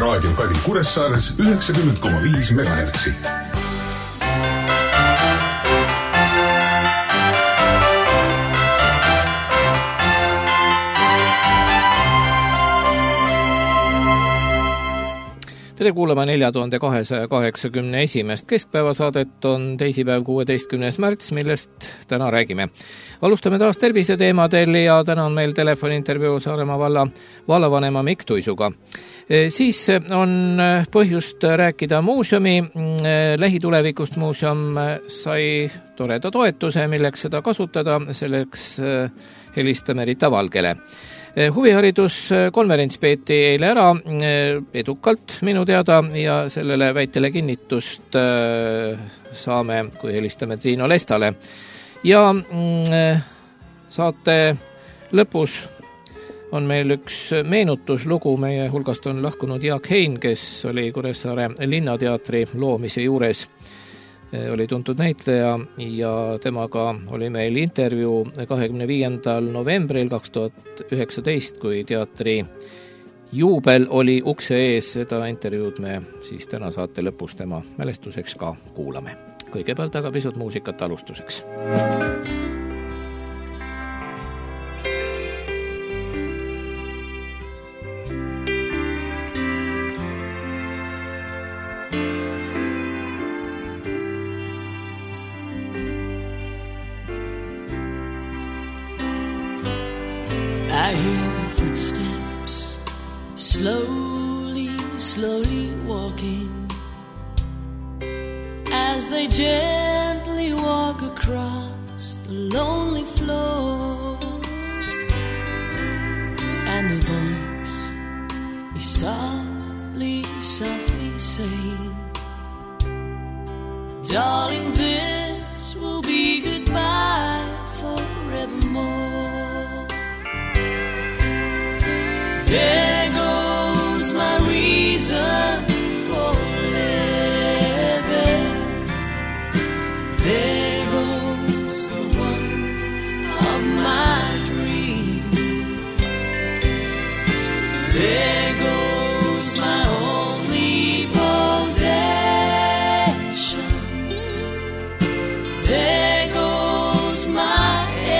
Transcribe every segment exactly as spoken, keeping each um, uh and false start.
Raadio Kadi Kuressaares üheksakümmend koma viis megahertsi. Tere kuulama nelja tuhande kahesaja kaheksakümne esimest keskpäevasaadet on teisipäev kuueteistkümnes märts, millest täna räägime. Alustame taas terviseteemadel ja täna on meil telefoniintervjuu Saaremaa valla vallavanema Mikk Tuisuga. Siis on põhjust rääkida muuseumi. Lähitulevikust muuseum sai toreda toetuse, milleks seda kasutada, selleks helistame Rita Valgele. Huvihariduskonverents peeti eile ära edukalt minu teada ja sellele väitele kinnitust saame, kui helistame Triino Lestale. Ja saate lõpus on meil üks meenutuslugu, meie hulgast on lahkunud Jaak Hein, kes oli Kuressaare linnateatri loomise juures. Oli tuntud näitleja ja temaga oli meil intervjuu kahekümne viiendal novembril kaks tuhat üheksateist, kui teatri juubel oli ukse ees. Seda intervjuud me siis täna saate lõpus tema mälestuseks ka kuulame. Kõigepealt aga pisut muusikat alustuseks. I hear footsteps slowly, slowly walking as they gently walk across the lonely floor, and the voice is softly, softly saying, darling, this will be goodbye forevermore. There goes my reason for living. There goes the one of my dreams. There goes my only possession. There goes my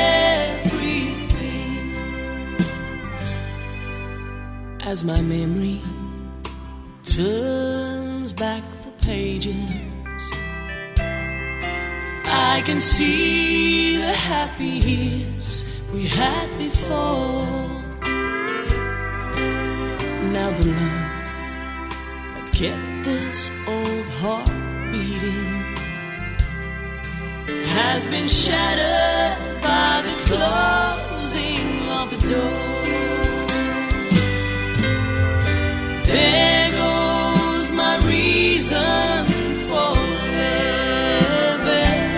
as my memory turns back the pages, I can see the happy years we had before. Now the love that kept this old heart beating has been shattered by the closing of the door. There goes my reason for living.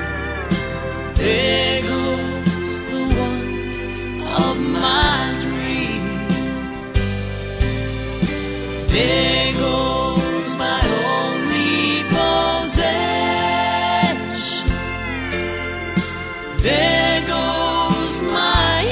There goes the one of my dreams. There goes my only possession. There goes my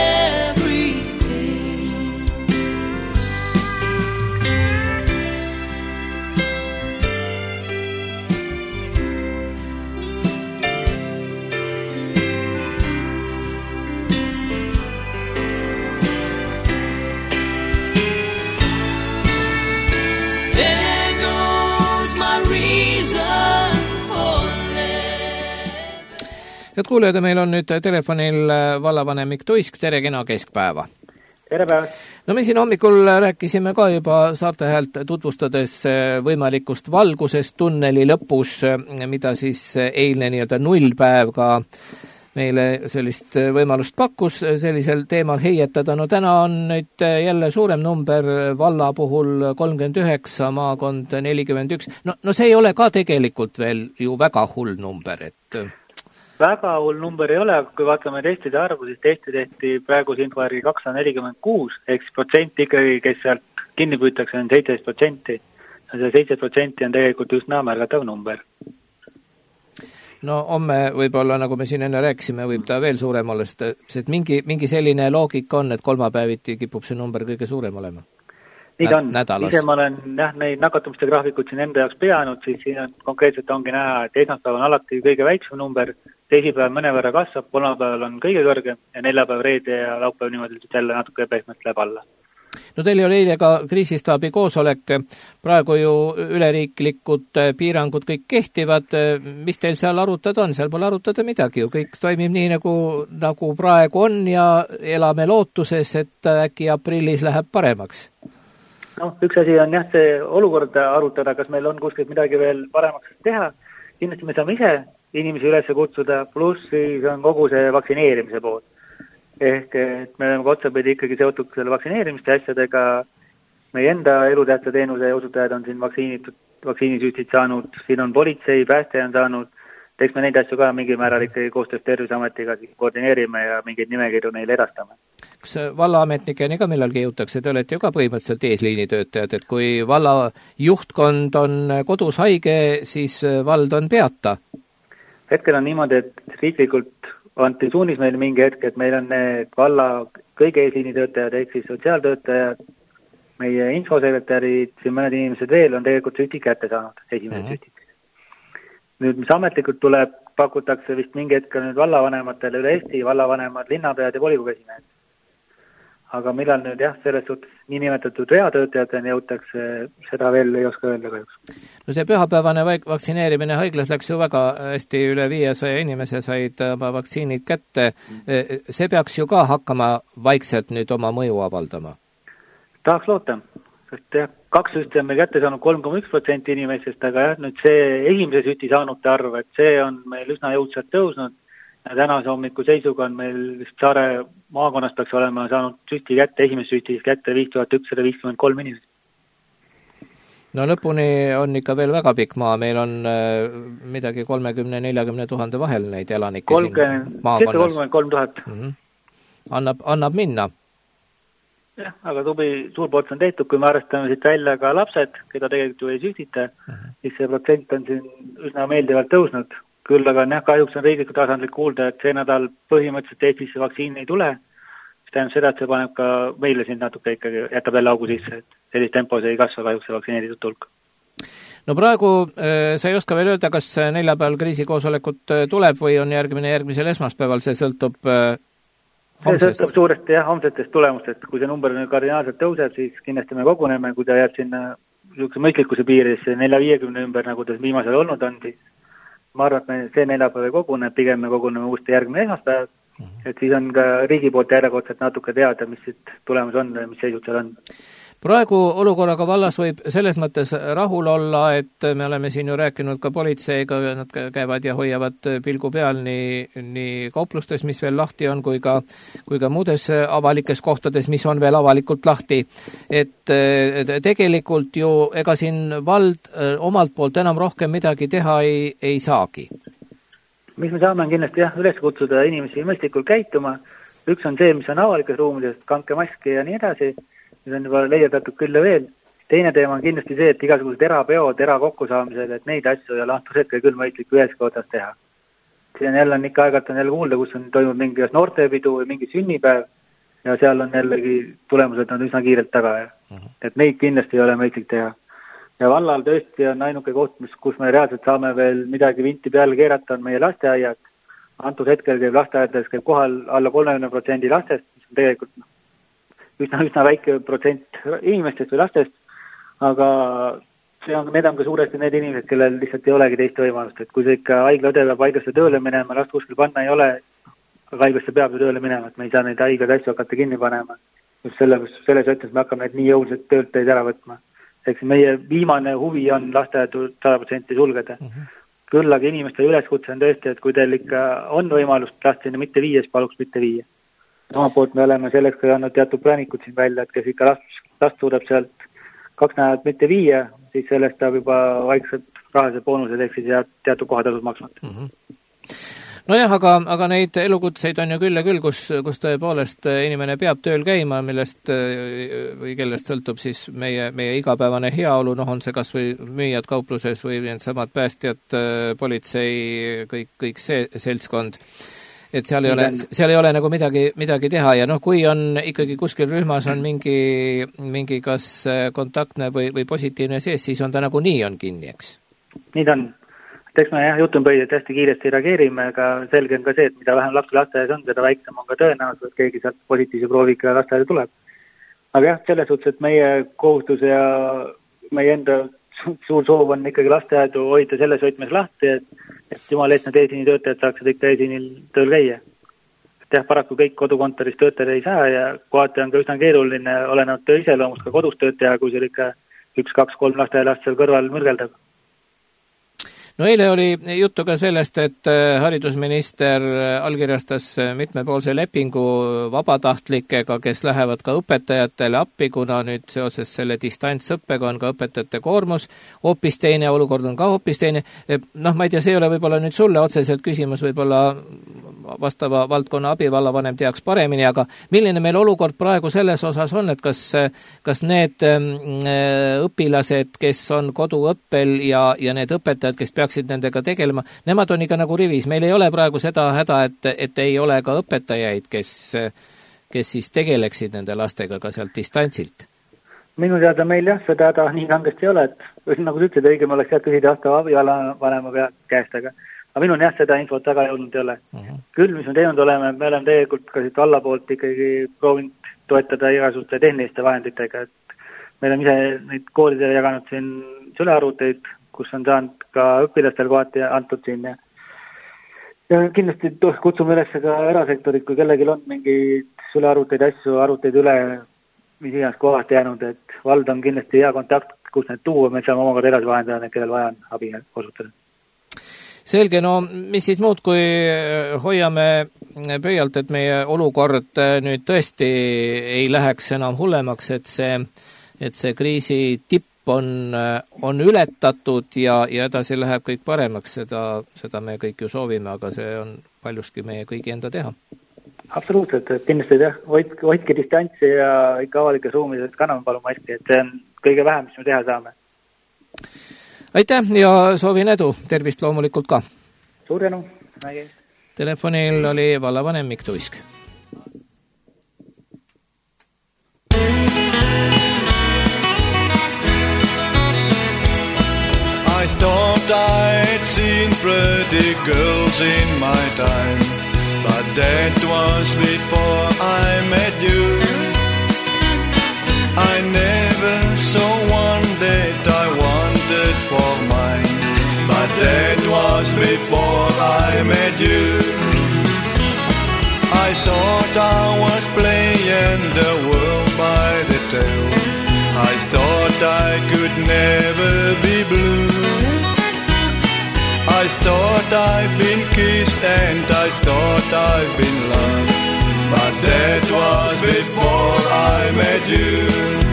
Head kuulajad, meil on nüüd telefonil vallavanem Mikk Tuisk. Tere, kena keskpäeva. Tere päeva. No me siin hommikul rääkisime ka juba Saarte Häält tutvustades võimalikust valgusest tunneli lõpus, mida siis eilne nii-öelda nullpäev ka meile sellist võimalust pakkus sellisel teemal heietada. No täna on nüüd jälle suurem number, valla puhul kolmkümmend üheksa, maakond nelikümmend üks. No, no see ei ole ka tegelikult veel ju väga hull number, et väga hull number ei ole, kui vaatame testide arvu, siis testi tehti praeguse info järgi kakssada nelikümmend kuus, eks protsent ikkagi, kes sealt kinni püütakse, on seitseteist protsenti. See seitseteist protsenti on tegelikult üsna märgatav number. No homme võib-olla, nagu me siin enne rääkisime, võib ta veel suurem olla, sest mingi, mingi selline loogika on, et kolmapäeviti kipub see number kõige suurem olema. nii ta on. nädalas. Ise ma olen jah, neid nakatumiste graafikud siin enda jaoks peanud, siis siin on konkreetselt ongi näha, et esmaspäev on alati kõige väiksem number, teisipäev mõnevõrra kasvab, kolmapäeval on kõige kõrgem ja neljapäev, reede ja laupäev niimoodi jälle natuke pehmelt läheb alla. No teil oli eile ka kriisistaabi koosolek, praegu ju üleriiklikud piirangud kõik kehtivad, mis teil seal arutada on? Seal pole arutada midagi ju, kõik toimib nii, nagu, nagu praegu on ja elame lootuses, et äkki aprillis läheb paremaks. No, üks asi on jah, see olukorda arutada, kas meil on kuskilt midagi veel paremaks teha. Kindlasti me saame ise inimesi üles kutsuda, pluss siis on kogu see vaktsineerimise pool. Ehk et me oleme otsapidi ikkagi seotud selle vaktsineerimiste asjadega, meie enda elutähtsa teenuse osutajad on siin vaktsiinitud, vaktsiinisüstid saanud, siin on politsei, pääste on saanud, teeks me neid asju ka mingi määral ikkagi koostöös Terviseametiga koordineerime ja mingeid nimekirju neile edastame. Kas vallaametnikeni ka millalgi jõutakse? Te olete ju ka põhimõtteliselt eesliinitöötajad, et kui valla juhtkond on kodus haige, siis vald on peata? Hetkel on niimoodi, et riiklikult anti suunis meil mingi hetk, et meil on need valla kõige eesliinitöötajad ehk siis sotsiaaltöötajad, meie infosekretärid, siin mõned inimesed veel on tegelikult süstid kätte saanud, esimesed mm-hmm. süstid. Nüüd, mis ametlikult tuleb, pakutakse vist mingi hetk nüüd vallavanematele üle Eesti, vallavanemad, linnapead ja volikogu esimehed. Aga millal nüüd jah, selles suhtes niinimetatud reatöötajateni jõutakse, seda veel ei oska öelda kahjuks. No see pühapäevane vaktsineerimine haiglas läks ju väga hästi, üle viiesaja inimese said oma vaktsiinid kätte. See peaks ju ka hakkama vaikselt nüüd oma mõju avaldama? Tahaks loota, sest jah, kaks süsti on meil kätte saanud kolm koma üks protsenti inimestest, aga jah, nüüd see esimese süsti saanute arv, et see on meil üsna jõudsalt tõusnud. Ja tänase hommiku seisuga on meil vist Saare maakonnas peaks olema saanud süsti kätte, esimest süsti kätte viis tuhat ükssada viiskümmend kolm inimest. No lõpuni on ikka veel väga pikk maa, meil on midagi kolmekümne neljakümne tuhande vahel neid elanikke siin maakonnas. kolmkümmend kolm tuhat. Mm-hmm. Annab, annab minna. Jah, aga tubi suur ports on tehtud, kui me arvestame siit välja ka lapsed, keda tegelikult ju ei süstita, mm-hmm. siis see protsent on siin üsna meeldivalt tõusnud. Küll aga jah, kahjuks on riiklikult tasandlik kuulda, et see nädal põhimõtteliselt Eestisse vaktsiini ei tule. See tähendab seda, et see paneb ka meile siin natuke ikkagi, jätab jälle augu sisse, et sellist tempos ei kasva kahjuks see vaktsineeritud tulk. No praegu äh, sa ei oska veel öelda, kas neljapäeval kriisikoosolekut tuleb või on järgmine järgmisel esmaspäeval, see sõltub äh, homsest? See sõltub suuresti jah, homsetest tulemustest. Kui see number kardinaalselt tõuseb, siis kindlasti me koguneme, kui ta jääb sinna mõistlikkuse piiris nelja viiekümne ümber, nagu ta viimasel olnud on, siis ma arvan, et me see neljapäev ei kogune, pigem me koguneme uuesti järgmine esmaspäev, et siis on ka riigi poolt järjekordselt natuke teada, mis siit tulemus on ja mis seisud seal on. Praegu olukorraga vallas võib selles mõttes rahul olla, et me oleme siin ju rääkinud ka politseiga, nad käivad ja hoiavad pilgu peal nii, nii kauplustes, mis veel lahti on, kui ka, kui ka muudes avalikes kohtades, mis on veel avalikult lahti. Et tegelikult ju ega siin vald omalt poolt enam rohkem midagi teha ei, ei saagi. Mis me saame on kindlasti jah, üles kutsuda inimesi mõistlikult käituma. Üks on see, mis on avalikes ruumidest, kanke maski ja nii edasi. Mis on juba leiatatud küll ja veel. Teine teema on kindlasti see, et igasugused erapeod, erakokkusaamised, et neid asju ja lahtus hetkel küll mõistlik üheski otsas teha. See on jälle on ikka aegalt on jälle kuulda, kus on toimub mingi noortepidu või mingi sünnipäev ja seal on jällegi tulemused on üsna kiirelt taga. Et neid kindlasti ei ole mõistlik teha. Ja vallal tõesti on ainuke koht, kus me reaalselt saame veel midagi vinti peale keerata, on meie lasteaiad. Antud hetkel käib lasteaiades käib kohal alla kolmekümne protsendi lastest, mis on tegelikult üsna, üsna väike protsent inimestest või lastest, aga see on, need on ka suuresti need inimesed, kellel lihtsalt ei olegi teist võimalust, et kui see ikka haiglaõde peab haiglasse tööle minema, last kuskil panna ei ole, aga haiglasse peab ju tööle minema, et me ei saa neid haiglad asju hakata kinni panema. Just selle, selles mõttes me hakkame need nii jõuliselt töölt teid ära võtma. Eks meie viimane huvi on lasteaedu sada protsenti sulgeda. Mm-hmm. Küll aga inimeste üleskutse on tõesti, et kui teil ikka on võimalust last sinna mitte viia, siis paluks mitte viia. Oma poolt me oleme selleks ka andnud teatud plaanikud siin välja, et kes ikka last, last suudab sealt kaks nädalat mitte viia, siis sellest saab juba vaikselt rahalised boonused ehk siis teatud kohatasud maksmata. Mm-hmm. Nojah, aga, aga neid elukutseid on ju küll ja küll, kus, kus tõepoolest inimene peab tööl käima, millest või kellest sõltub siis meie, meie igapäevane heaolu, noh on see kas või müüjad kaupluses või samad päästjad, politsei, kõik, kõik see seltskond. et seal ei ole, seal ei ole nagu midagi, midagi teha ja noh, kui on ikkagi kuskil rühmas on mingi, mingi kas kontaktne või, või positiivne sees, siis on ta nagu nii on kinni, eks? Nii ta on. Eks me jah, jutumpäid, et hästi kiiresti reageerime, aga selge on ka see, et mida vähem lapsi lasteaias on, seda väiksem on ka tõenäosus, et keegi sealt positiivse prooviga lasteaeda tuleb. Aga jah, selles suhtes, et meie kohustus ja meie enda suur soov on ikkagi lasteaedu hoida selles võtmes lahti, et, et jumal eest need eesinitöötajad saaksid ikka eesinil tööl käia. Et jah, paraku kõik kodukontoris töötajad ei saa ja kohati on ka üsna keeruline olenevalt töö iseloomust ka kodus tööd teha, kui seal ikka üks, kaks, kolm lasteaialast seal kõrval mürgeldab. No eile oli juttu ka sellest, et haridusminister allkirjastas mitmepoolse lepingu vabatahtlikega, kes lähevad ka õpetajatele appi, kuna nüüd seoses selle distantsõppega on ka õpetajate koormus hoopis teine, olukord on ka hoopis teine. Noh, ma ei tea, see ei ole võib-olla nüüd sulle otseselt küsimus, võib-olla vastava valdkonna abivallavanem teaks paremini, aga milline meil olukord praegu selles osas on, et kas, kas need õpilased, kes on koduõppel ja, ja need õpetajad, kes peaksid nendega tegelema, nemad on ikka nagu rivis. Meil ei ole praegu seda häda, et, et ei ole ka õpetajaid, kes, kes siis tegeleksid nende lastega ka sealt distantsilt. Minu teada meil jah, seda häda nii kangesti ei ole, et nagu sa ütlesid, õigem oleks jah küsida vastava abivanema pea käest, aga aga minul jah, seda infot väga jõudnud ei ole. Uh-huh. Küll, mis me teinud oleme, me oleme tegelikult ka siit alla poolt ikkagi proovinud toetada igasuguste tehniliste vahenditega, et meil on ise neid koolidele jaganud siin sülearvuteid, kus on saanud ka õpilastel kohati antud siin ja, ja kindlasti kutsume üles ka erasektorit, kui kellelgi on mingi sülearvuteid, asju, arvuteid üle, mis iganes kohati jäänud, et vald on kindlasti hea kontakt, kus need tuua, me saame omakorda edasi vahendada, kellel vaja on abi osutada. Selge, no mis siis muud, kui hoiame pöialt, et meie olukord nüüd tõesti ei läheks enam hullemaks, et see, et see kriisi tipp on, on ületatud ja, ja edasi läheb kõik paremaks, seda, seda me kõik ju soovime, aga see on paljuski meie kõigi enda teha. Absoluutselt, et kindlasti jah, hoidke, hoidke distantsi ja ikka avalikes ruumides kanname palun maski, et see on kõige vähem, mis me teha saame. Aitäh ja soovin edu, tervist loomulikult ka. Suur tänu. Telefonil oli vallavanem Mikk Tuisk. I thought I'd seen pretty girls in my time, but that was before I met you. I never saw one that I wanted for mine, but that was before I met you. I thought I was playing the world by the tail. I thought I could never be blue. I thought I've been kissed and I thought I've been loved, but that was before I met you.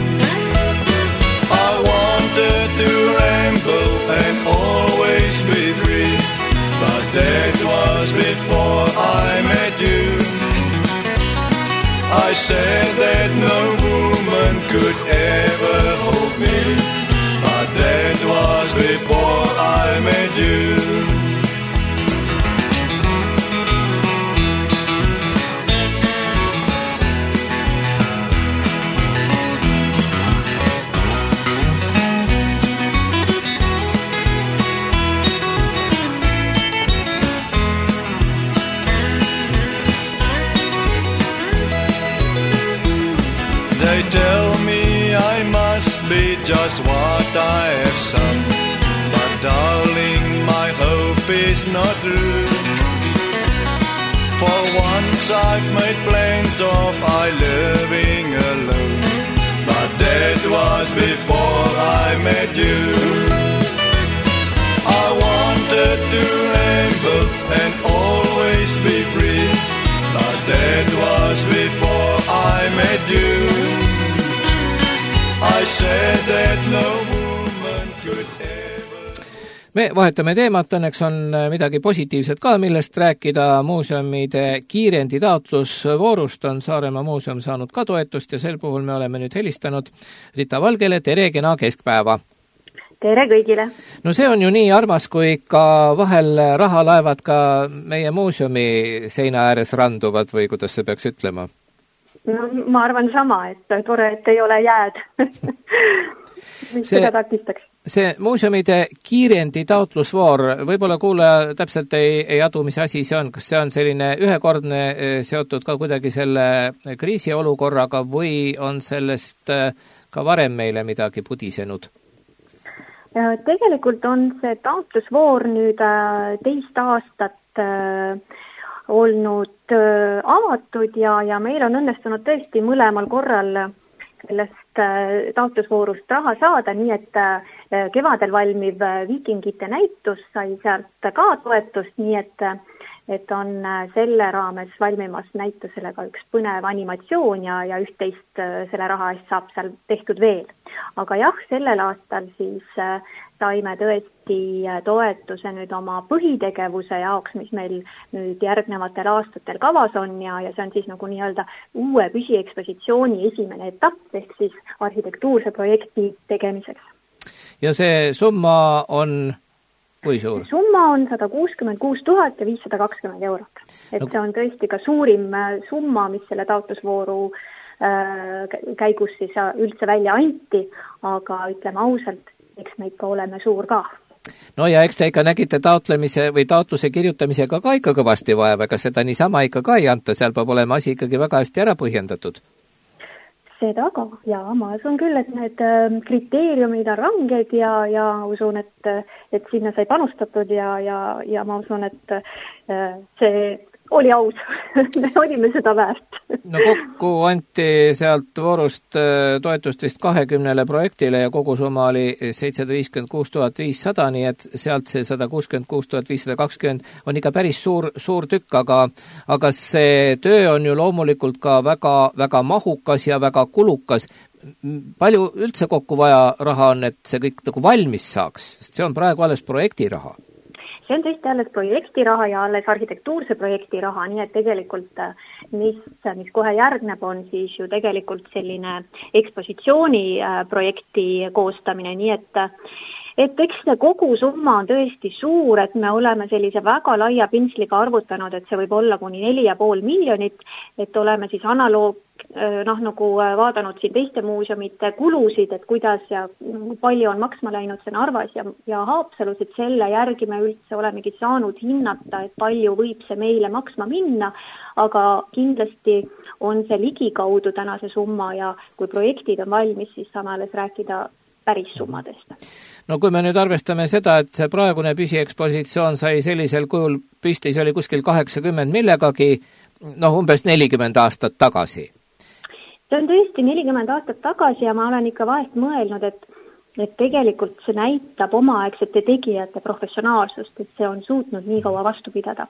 I wanted to ramble and always be free, but that was before I met you. I said that no woman could ever hold me, but that was before I met you. They tell me I must be just what I have sung, but darling, my hope is not true. For once I've made plans of I living alone, but that was before I met you. I wanted to ramble and always be free, but that was before I met you. I said that no woman could ever... Me vahetame teemat, õnneks on midagi positiivset ka, millest rääkida. Muuseumide kiirenditaotlusvoorust on Saaremaa muuseum saanud ka toetust ja sel puhul me oleme nüüd helistanud Rita Valgele. Tere, kena keskpäeva! tere kõigile! No see on ju nii armas, kui ikka vahel rahalaevad ka meie muuseumi seina ääres randuvad või kuidas see peaks ütlema? No, ma arvan sama, et tore, et ei ole jääd. Mis see, seda takistaks? See muuseumide kiirendi taotlusvoor, võib-olla kuulaja täpselt ei, ei adu, mis asi see on. Kas see on selline ühekordne seotud ka kuidagi selle kriisiolukorraga või on sellest ka varem meile midagi pudisenud? Tegelikult on see taotlusvoor nüüd teist aastat olnud avatud ja, ja meil on õnnestunud tõesti mõlemal korral sellest taotlusvoorust raha saada, nii et kevadel valmiv viikingite näitus sai sealt ka toetust, nii et et on selle raames valmimas näitusele ka üks põnev animatsioon ja, ja üht-teist selle raha eest saab seal tehtud veel. Aga jah, sellel aastal siis saime tõesti toetuse nüüd oma põhitegevuse jaoks, mis meil nüüd järgnevatel aastatel kavas on ja, ja see on siis nagu nii-öelda uue püsiekspositsiooni esimene etapp, ehk siis arhitektuurse projekti tegemiseks. Ja see summa on kui suur? Summa on sada kuuskümmend kuus tuhat ja viissada kakskümmend eurot. Et see on tõesti ka suurim summa, mis selle taotlusvooru käigus siis üldse välja anti, aga ütleme ausalt, eks me ikka oleme suur ka. No ja eks te ikka nägite taotlemise või taotluse kirjutamisega ka ikka kõvasti vaeva, ega seda niisama ikka ka ei anta, seal peab olema asi ikkagi väga hästi ära põhjendatud. Seda ka, ja ma usun küll, et need kriteeriumid on ranged ja, ja usun, et, et sinna sai panustatud ja, ja, ja ma usun, et see oli aus. Me olime seda väärt. No kokku anti sealt voorust toetust vist kahekümnele projektile ja kogu summa oli seitsesada viiskümmend kuus tuhat viissada, nii et sealt see sada kuuskümmend kuus tuhat viissada kakskümmend on ikka päris suur, suur tükk, aga, aga see töö on ju loomulikult ka väga, väga mahukas ja väga kulukas. Palju üldse kokku vaja raha on, et see kõik nagu valmis saaks, sest see on praegu alles projekti raha? See on tõesti alles projekti raha ja alles arhitektuurse projekti raha, nii et tegelikult mis, mis kohe järgneb on siis ju tegelikult selline ekspositsiooni projekti koostamine, nii et et eks see kogu summa on tõesti suur, et me oleme sellise väga laia pintsliga arvutanud, et see võib olla kuni neli ja pool miljonit, et oleme siis analoog, noh, nagu vaadanud siin teiste muuseumite kulusid, et kuidas ja palju on maksma läinud see Narvas ja, ja Haapsalus, et selle järgi me üldse olemegi saanud hinnata, et palju võib see meile maksma minna, aga kindlasti on see ligikaudu täna see summa ja kui projektid on valmis, siis saame alles rääkida päris summadest. No kui me nüüd arvestame seda, et see praegune püsiekspositsioon sai sellisel kujul püsti, see oli kuskil kaheksakümmend millegagi, noh umbes nelikümmend aastat tagasi. See on tõesti nelikümmend aastat tagasi ja ma olen ikka vahest mõelnud, et, et tegelikult see näitab omaaegsete tegijate professionaalsust, et see on suutnud nii kaua vastu pidada.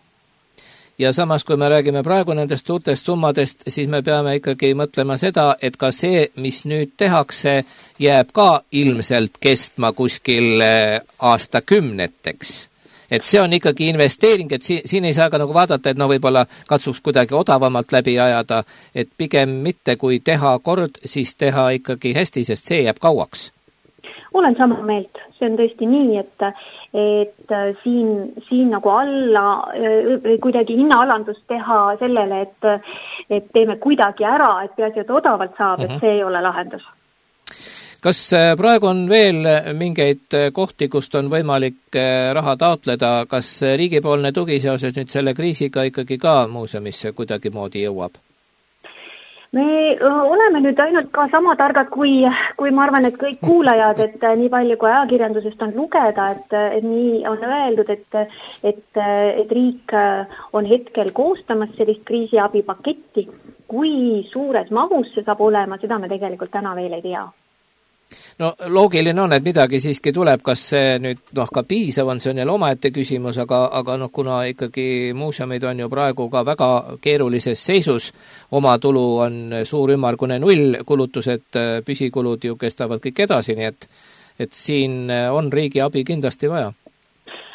Ja samas, kui me räägime praegu nendest suurtest summadest, siis me peame ikkagi mõtlema seda, et ka see, mis nüüd tehakse, jääb ka ilmselt kestma kuskil aastakümneteks. Et see on ikkagi investeering, et siin, siin ei saa ka nagu vaadata, et no võib-olla katsuks kuidagi odavamalt läbi ajada, et pigem mitte kui teha kord, siis teha ikkagi hästi, sest see jääb kauaks. Olen sama meelt, see on tõesti nii, et, et siin, siin nagu alla kuidagi hinnaalandust teha sellele, et, et teeme kuidagi ära, et peaasi, et odavalt saab, uh-huh. et see ei ole lahendus. Kas praegu on veel mingeid kohti, kust on võimalik raha taotleda, kas riigipoolne tugi seoses nüüd selle kriisiga ikkagi ka muuseumisse kuidagi moodi jõuab? Me oleme nüüd ainult ka sama targad, kui, kui ma arvan, et kõik kuulajad, et nii palju kui ajakirjandusest on lugeda, et, et nii on öeldud, et, et, et riik on hetkel koostamas sellist kriisiabipaketti. Kui suures mahus see saab olema, seda me tegelikult täna veel ei tea. No loogiline on, et midagi siiski tuleb, kas see nüüd noh, ka piisav on, see on jälle omaette küsimus, aga, aga noh, kuna ikkagi muuseumid on ju praegu ka väga keerulises seisus, oma tulu on suur ümmargune null, kulutused, püsikulud ju kestavad kõik edasi, nii et, et siin on riigi abi kindlasti vaja.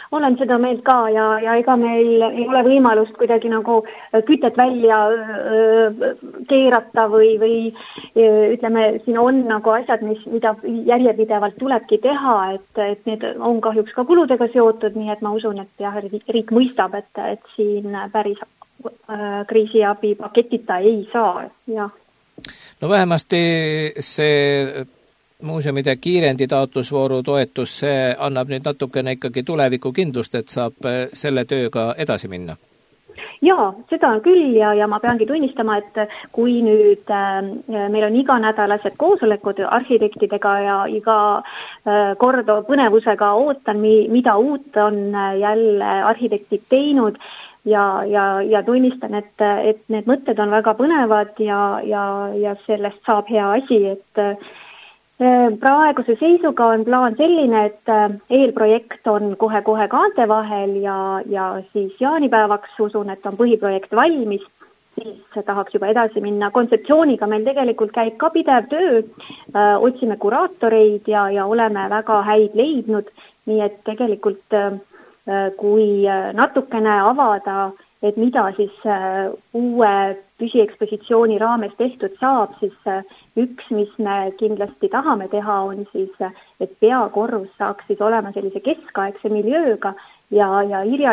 olen seda meelt ka ja, ja ega meil ei ole võimalust kuidagi nagu kütet välja öö, keerata või, või öö, ütleme, siin on nagu asjad, mis, mida järjepidevalt tulebki teha, et, et need on kahjuks ka kuludega seotud, nii et ma usun, et jah, riik mõistab, et, et siin päris öö, kriisiabi paketita ei saa, jah. No vähemasti see muuseumide kiirendi taotlusvooru toetus, see annab nüüd natukene ikkagi tuleviku kindlust, et saab selle tööga edasi minna. Jaa, seda on küll ja, ja ma peangi tunnistama, et kui nüüd äh, meil on iganädalased koosolekud arhitektidega ja iga äh, kord põnevusega ootan, mi, mida uut on jälle arhitektid teinud ja, ja, ja tunnistan, et, et need mõtted on väga põnevad ja, ja, ja sellest saab hea asi, et praeguse seisuga on plaan selline, et eelprojekt on kohe-kohe kaante vahel ja, ja siis jaanipäevaks usun, et on põhiprojekt valmis, siis tahaks juba edasi minna. Kontseptsiooniga meil tegelikult käib ka pidev töö, otsime kuraatoreid ja, ja oleme väga häid leidnud, nii et tegelikult kui natukene avada, et mida siis uue püsiekspositsiooni raames tehtud saab, siis üks, mis me kindlasti tahame teha, on siis, et peakorrus saaks siis olema sellise keskaegse miljööga ja, ja Irja,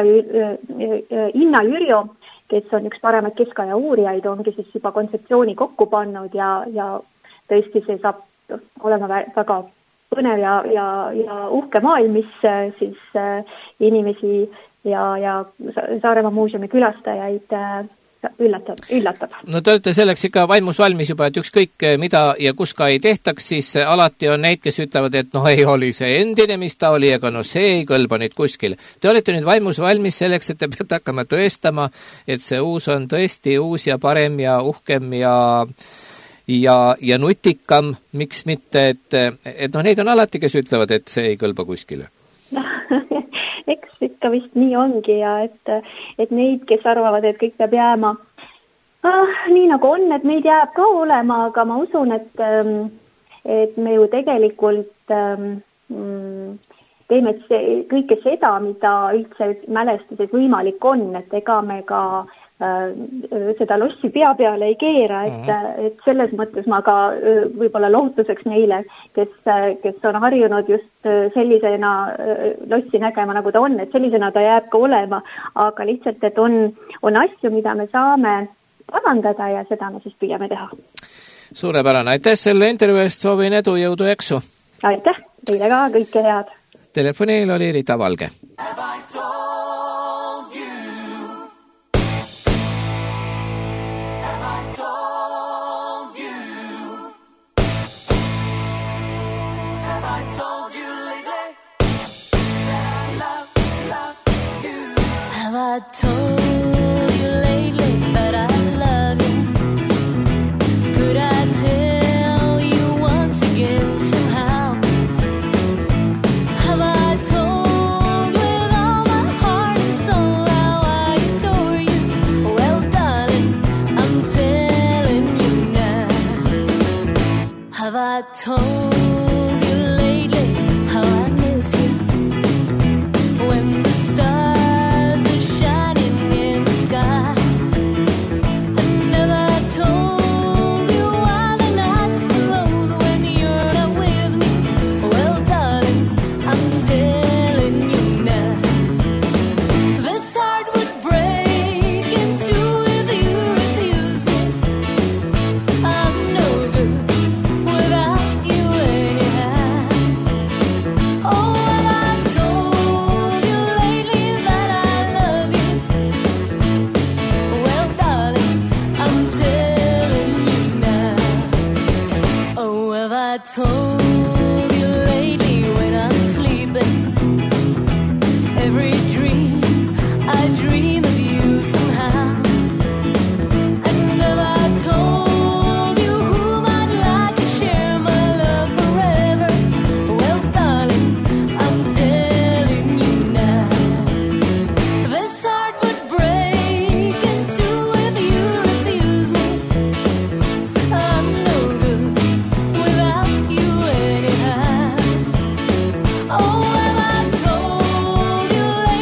Inna Jürjo, kes on üks paremaid keskaja uurijaid, ongi siis juba kontseptsiooni kokku pannud ja, ja tõesti see saab olema väga põnev ja, ja, ja uhke maailm, mis siis inimesi ja, ja Saaremaa muuseumi külastajaid üllatab, üllatab. No te olete selleks ikka vaimus valmis juba, et ükskõik mida ja kus ka ei tehtaks, siis alati on neid, kes ütlevad, et noh, ei oli see endine, mis ta oli, aga no see ei kõlba nüüd kuskil. Te olete nüüd vaimus valmis selleks, et te peate hakkama tõestama, et see uus on tõesti uus ja parem ja uhkem ja ja, ja nutikam, miks mitte, et, et noh, neid on alati, kes ütlevad, et see ei kõlba kuskile. Eks ikka vist nii ongi ja et, et neid, kes arvavad, et kõik peab jääma ah, nii nagu on, et neid jääb ka olema, aga ma usun, et, et me ju tegelikult mm, teeme kõike seda, mida üldse mälestuses võimalik on, et ega me ka seda lossi pea peale ei keera, et, et selles mõttes ma ka võib-olla lohutuseks neile, kes, kes on harjunud just sellisena lossi nägema, nagu ta on, et sellisena ta jääb ka olema, aga lihtsalt, et on, on asju, mida me saame parandada ja seda me siis püüame teha. Suurepärane, aitäh selle intervjuu eest, soovin edu, jõudu, eksu! Aitäh, teile ka kõike head! Telefonil oli Rita Valge. I told you lately that I love you. Could I tell you once again somehow? Have I told with all my heart and soul how I adore you? Well, darling, I'm telling you now. Have I told you lately how I miss you? When the stars told you lately when I'm sleeping, every dream I dream of you somehow. And have I told you whom I'd like to share my love forever? Well, darling, I'm telling you now. This heart would break in two if you refuse me. I'm no good without you anyhow. Oh, have I told you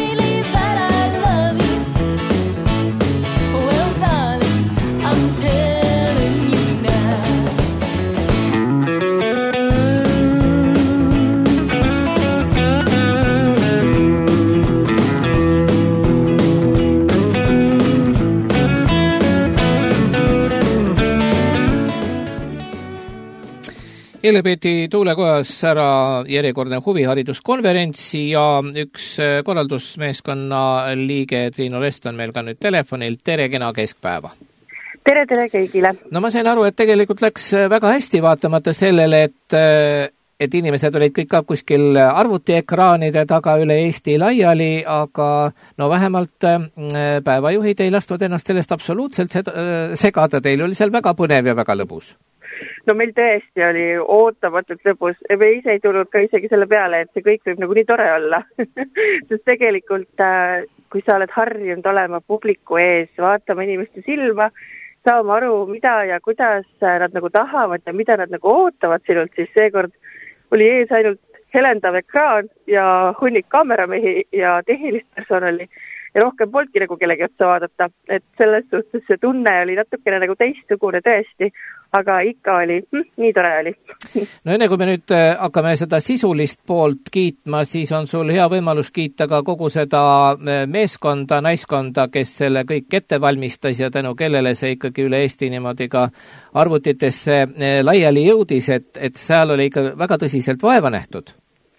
Eile peeti Tuulekojas ära järjekordne huvihariduskonverents ja üks korraldusmeeskonna liige Triinu Rest on meil ka nüüd telefonil. Tere, kena keskpäeva! Tere, tere kõigile! No ma sain aru, et tegelikult läks väga hästi vaatamata sellele, et, et inimesed olid kõik ka kuskil arvutiekraanide taga üle Eesti laiali, aga no vähemalt päevajuhid ei lastud ennast sellest absoluutselt segada. Teil oli seal väga põnev ja väga lõbus. No meil tõesti oli ootamatult lõbus. Me ise ei tulnud ka isegi selle peale, et see kõik võib nagu nii tore olla. Sest tegelikult, kui sa oled harjunud olema publiku ees, vaatama inimeste silma, saama aru, mida ja kuidas nad nagu tahavad ja mida nad nagu ootavad sinult, siis seekord oli ees ainult helendav ekraan ja hunnik kaameramehi ja tehnilist personali ja rohkem polnudki nagu kellegi otsa vaadata. Et selles suhtes see tunne oli natukene nagu teistsugune tõesti, aga ikka oli, hm, nii tore oli. No enne kui me nüüd hakkame seda sisulist poolt kiitma, siis on sul hea võimalus kiita ka kogu seda meeskonda, naiskonda, kes selle kõik ette valmistas ja tänu kellele see ikkagi üle Eesti niimoodi ka arvutitesse laiali jõudis, et, et seal oli ikka väga tõsiselt vaeva nähtud.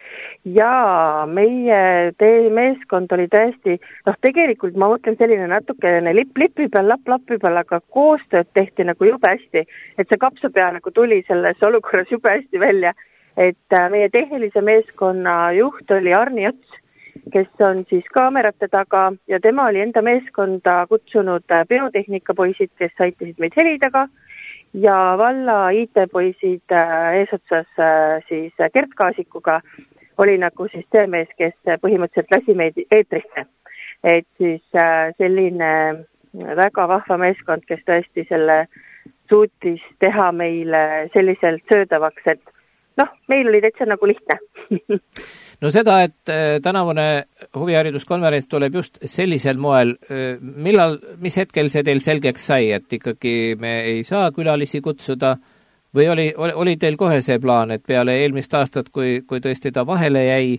Jaa, meie tee meeskond oli tõesti, noh tegelikult ma mõtlen selline natukene lipp-lipi peal, lapp-lappi peal, aga koostööd tehti nagu jube hästi, et see kapsapea nagu tuli selles olukorras jube hästi välja, et meie tehnilise meeskonna juht oli Arni Ots, kes on siis kaamerate taga ja tema oli enda meeskonda kutsunud biotehnika-poisid, kes aitasid meid helidaga ja valla I T-poisid eesotsas siis Gert Kaasikuga oli nagu siis see mees, kes põhimõtteliselt lasi meid eetrisse. Et siis selline väga vahva meeskond, kes tõesti selle suutis teha meile selliselt söödavaks, et noh, meil oli täitsa nagu lihtne. No seda, et tänavune huvihariduskonverents tuleb just sellisel moel, millal, mis hetkel see teil selgeks sai, et ikkagi me ei saa külalisi kutsuda, või oli, oli teil kohe see plaan, et peale eelmist aastat, kui, kui tõesti ta vahele jäi?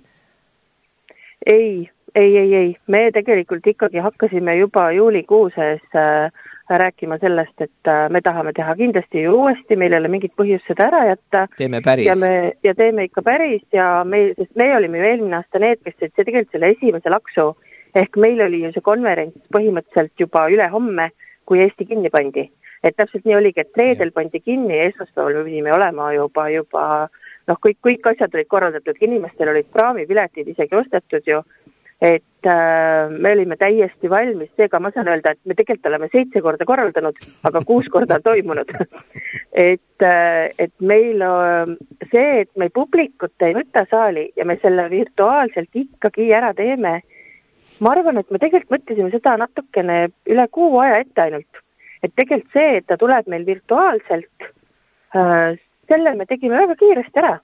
Ei, ei, ei, ei. Me tegelikult ikkagi hakkasime juba juulikuuses äh, rääkima sellest, et äh, me tahame teha kindlasti ju uuesti, meil ei ole mingit põhjust seda ära jätta. Teeme päris. Ja, me, ja teeme ikka päris ja me, sest me olime ju eelmine aasta need, kes see tegelikult selle esimese laksu, ehk meil oli ju see konverents põhimõtteliselt juba üle homme, kui Eesti kinni pandi. Et täpselt nii oligi, et reedel pandi kinni ja esmaspäeval me pidime olema juba, juba noh, kõik, kõik asjad olid korraldatud, inimestel olid praamipiletid isegi ostetud ju, et äh, me olime täiesti valmis, seega ma saan öelda, et me tegelikult oleme seitse korda korraldanud, aga kuus korda on toimunud. et, äh, et meil äh, see, et me publikut ei võtta saali ja me selle virtuaalselt ikkagi ära teeme, ma arvan, et me tegelikult mõtlesime seda natukene üle kuu aja ette ainult. Et tegelikult see, et ta tuleb meil virtuaalselt, äh, selle me tegime väga kiiresti ära.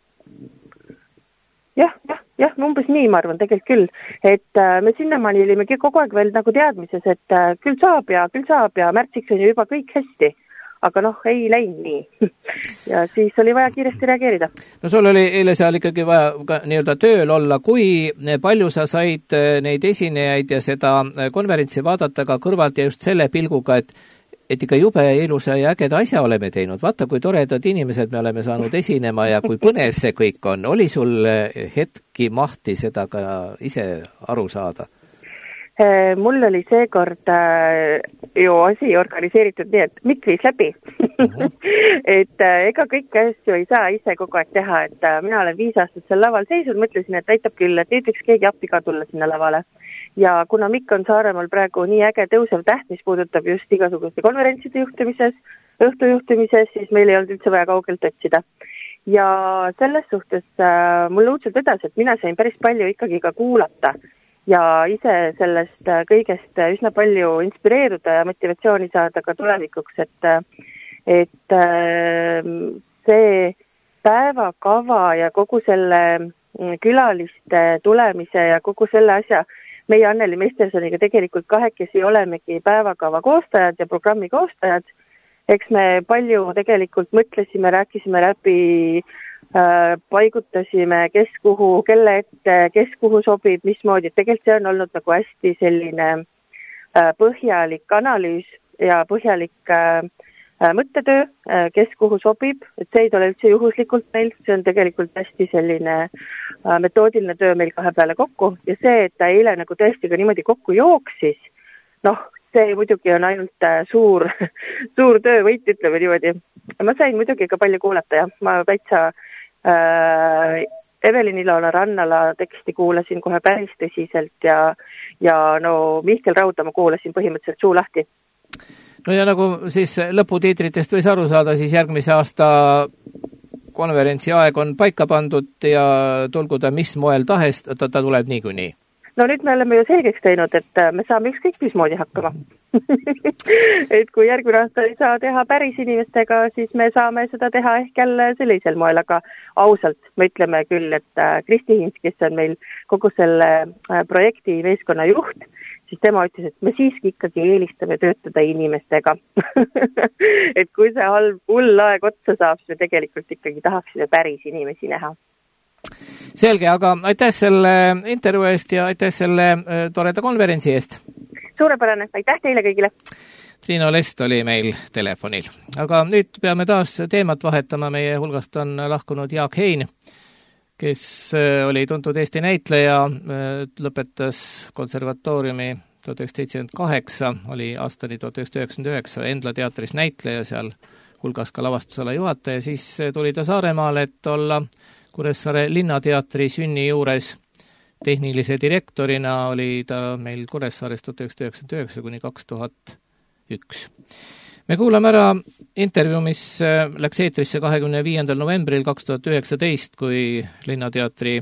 Jah, jah, jah, umbes nii, ma arvan, tegelikult küll. Et äh, me sinnamaani olimegi kogu aeg veel nagu teadmises, et äh, küll saab ja küll saab ja märtsiks on ju juba kõik hästi. Aga noh, ei läinud nii. Ja siis oli vaja kiiresti reageerida. No sul oli eile seal ikkagi vaja ka nii-öelda tööl olla. Kui palju sa said neid esinejaid ja seda konverentsi vaadata ka kõrvalt ja just selle pilguga, et et ikka jube ilusa ja ägeda asja oleme teinud. Vaata, kui toredad inimesed me oleme saanud esinema ja kui põnev see kõik on. Oli sul hetki mahti seda ka ise aru saada? Mul oli seekord äh, ju asi organiseeritud nii, et mikk viis läbi. Uh-huh. et äh, ega kõike asju ei saa ise kogu aeg teha, et äh, mina olen viis aastat seal laval seisnud, mõtlesin, et aitab küll, et nüüd võiks keegi appi ka tulla sinna lavale. Ja kuna Mikk on Saaremaal praegu nii äge tõusev täht, mis puudutab just igasuguste konverentside juhtimises, õhtujuhtimises, siis meil ei olnud üldse vaja kaugelt otsida. Ja selles suhtes äh, mul õudselt vedas, et mina sain päris palju ikkagi ka kuulata ja ise sellest kõigest üsna palju inspireeruda ja motivatsiooni saada ka tulevikuks, et, et see päevakava ja kogu selle külaliste tulemise ja kogu selle asja, meie Anneli Meistersoniga tegelikult kahekesi olemegi päevakava koostajad ja programmi koostajad, eks me palju tegelikult mõtlesime, rääkisime läbi, paigutasime, kes kuhu, kelle ette, kes kuhu sobib, mismoodi. Tegelikult see on olnud nagu hästi selline põhjalik analüüs ja põhjalik mõttetöö, kes kuhu sobib, et see ei tule üldse juhuslikult meil, see on tegelikult hästi selline metoodiline töö meil kahe peale kokku ja see, et ta eile nagu tõesti ka niimoodi kokku jooksis, noh, see muidugi on ainult suur, suur töövõit, ütleme niimoodi. Ma sain muidugi ka palju kuulata ja ma täitsa äh, Evelin Ilona Rannala teksti kuulasin kohe päris tõsiselt ja, ja no Mihkel Rauda ma kuulasin põhimõtteliselt suu lahti. No ja nagu siis lõputiitritest võis aru saada, siis järgmise aasta konverentsi aeg on paika pandud ja tulgu ta mis moel tahes, ta, ta tuleb niikuinii. No nüüd me oleme ju selgeks teinud, et me saame ükskõik mismoodi hakkama. et kui järgmine aasta ei saa teha päris inimestega, siis me saame seda teha ehk jälle sellisel moel, aga ausalt me ütleme küll, et Kristi Hins, kes on meil kogu selle projekti meeskonna juht, siis tema ütles, et me siiski ikkagi eelistame töötada inimestega. et kui see halb, hull aeg otsa saab, siis me tegelikult ikkagi tahaksime päris inimesi näha. Selge, aga aitäh selle intervjuu eest ja aitäh selle toreda konverentsi eest. Suurepärane, aitäh teile kõigile. Triino Lest oli meil telefonil. Aga nüüd peame taas teemat vahetama. Meie hulgast on lahkunud Jaak Hein, kes oli tuntud Eesti näitleja, lõpetas konservatooriumi tuhat üheksasada seitsekümmend kaheksa, oli aastani tuhat üheksasada üheksakümmend üheksa Endla teatris näitleja, seal hulgas ka lavastusala juhataja, siis tuli ta Saaremaale, et olla Kuressaare linnateatri sünni juures tehnilise direktorina, oli ta meil Kuressaares tuhat üheksasada üheksakümmend üheksa kuni kaks tuhat üks. Me kuulame ära intervjuu, mis läks eetrisse kahekümne viiendal novembril kaks tuhat üheksateist, kui linnateatri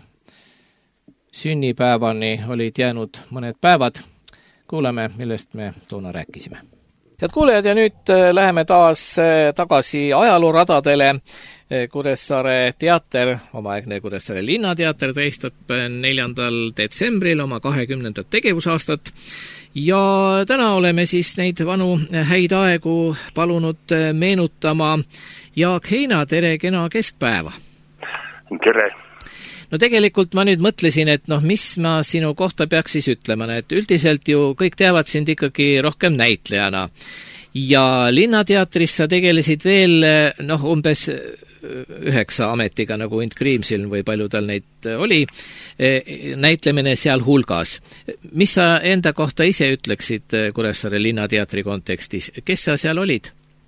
sünnipäevani olid jäänud mõned päevad. Kuulame, millest me toona rääkisime. Head kuulejad, ja nüüd läheme taas tagasi ajalooradadele. Kuressaare teater, omaaegne Kuressaare linnateater tähistab neljandal detsembril oma kahekümnendat tegevusaastat. Ja täna oleme siis neid vanu häid aegu palunud meenutama. Jaak Heina, tere, kena keskpäeva! Tere! No tegelikult ma nüüd mõtlesin, et noh, mis ma sinu kohta peaks siis ütlema, et üldiselt ju kõik teavad sind ikkagi rohkem näitlejana. Ja linnateatris sa tegelesid veel noh, umbes üheksa ametiga, nagu Int Kriimsil või palju tal neid oli, näitlemine seal hulgas. Mis sa enda kohta ise ütleksid Kuressaare linnateatri kontekstis? Kes sa seal olid?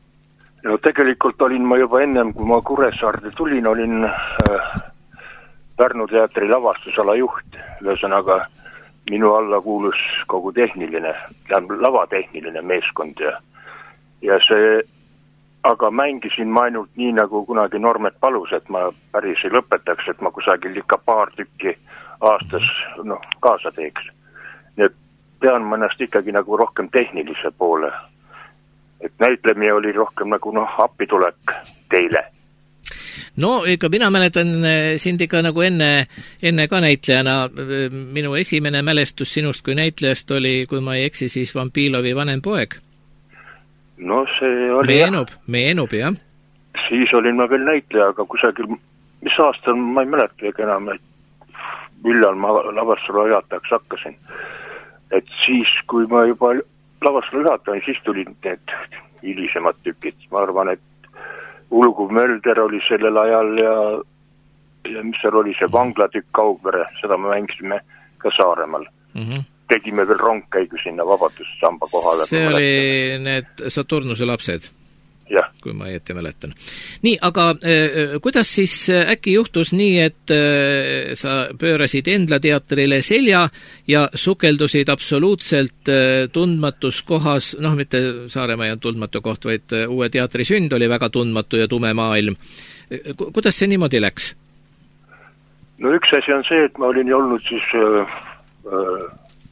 No tegelikult olin ma juba ennem, kui ma Kuressaarde tulin, olin äh, Pärnu teatri lavastusala juht. Ühesõnaga, minu alla kuulus kogu tehniline, lavatehniline meeskond ja, ja see aga mängisin ma ainult nii, nagu kunagi Normet palus, et ma päris ei lõpetaks, et ma kusagil ikka paar tükki aastas no, kaasa teeks. Nii et pean ma ennast ikkagi nagu rohkem tehnilise poole. Et näitlemine oli rohkem nagu noh, appitulek teile. No, ikka mina mäletan sind ikka nagu enne, enne ka näitlejana. Minu esimene mälestus sinust kui näitlejast oli, kui ma ei eksi, siis Vampilovi vanem poeg. No see oli meenub, jah. Meenub, jah. Siis olin ma veel näitleja, aga kusagil, mis aastal ma ei mäleta enam, et millal ma lavastusala juhatajaks hakkasin. Et siis, kui ma juba lavastusala juhatajan, siis tulid need hilisemad tükid. Ma arvan, et Ulguv Mölder oli sellel ajal ja, ja mis seal oli see vanglatükk Kaugvere, seda me mängisime ka Saaremaal. Mm-hmm. Tegime veel rongkäigu sinna Vabadussamba kohale. See oli need Saturnuse lapsed, jah. Kui ma õieti mäletan. Nii, aga äh, kuidas siis äkki juhtus nii, et äh, sa pöörasid Endla teatrile selja ja sukeldusid absoluutselt äh, tundmatus kohas, noh, mitte Saaremaa ei olnud tundmatu koht, vaid äh, uue teatri sünd oli väga tundmatu ja tume maailm. Kuidas see niimoodi läks? No üks asi on see, et ma olin olnud siis äh, äh,